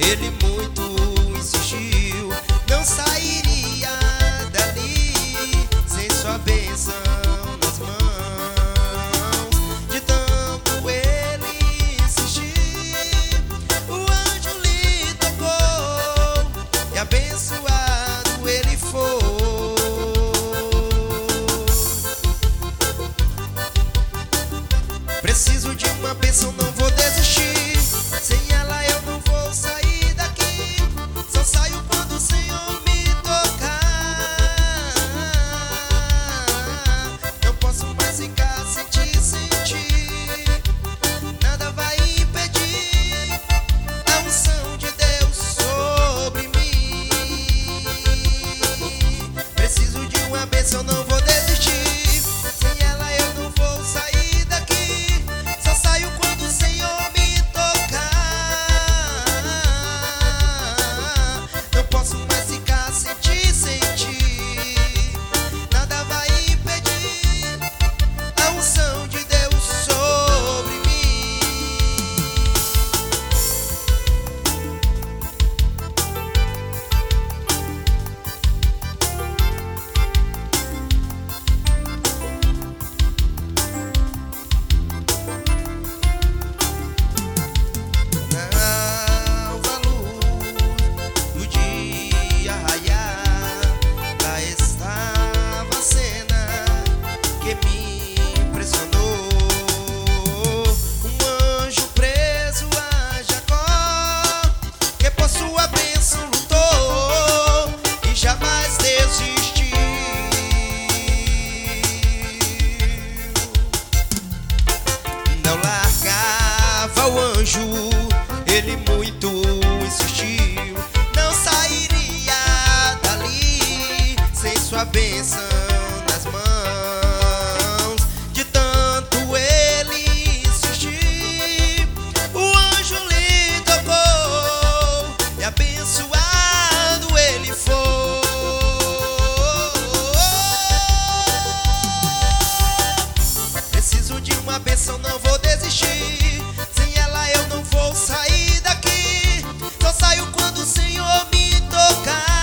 Ele muito insistiu, não sairia dali sem sua bênção nas mãos. De tanto ele insistir, o anjo lhe tocou e abençoado ele foi. Preciso de uma bênção, não vou desistir. Sem ela eu não vou sair daqui. Só saio quando o Senhor me tocar. Não posso mais ficar sem te sentir. Nada vai impedir a unção de Deus sobre mim. Preciso de uma bênção, não vou desistir. Sem ela eu não vou sair daqui. Só saio quando o Senhor me tocar. Não posso mais ficar sem te sentir. Nada vai impedir a unção de Deus sobre mim. Nova luz do dia raiar, lá estava a cena que me impressionou. Um anjo preso a Jacó, que por sua bênção lutou e jamais desistiu. Não largava o anjo, ele muito insistiu, não sairia dali sem sua bênção nas mãos. De tanto ele insistir, o anjo lhe tocou e abençoado ele foi. Preciso de uma bênção, não vou desistir. Sem ela eu não vou sair daqui. Só saio quando o Senhor me tocar.